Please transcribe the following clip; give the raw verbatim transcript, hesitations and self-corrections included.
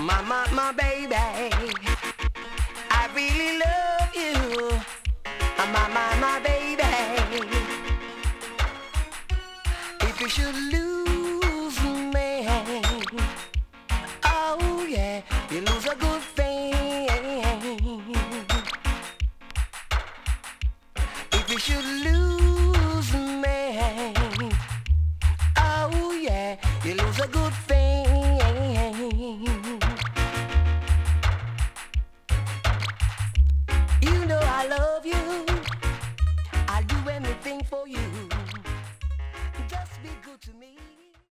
My, my, my baby, I really love you. My, my, my baby. If you should lose me, oh yeah, you lose a good thing. If you should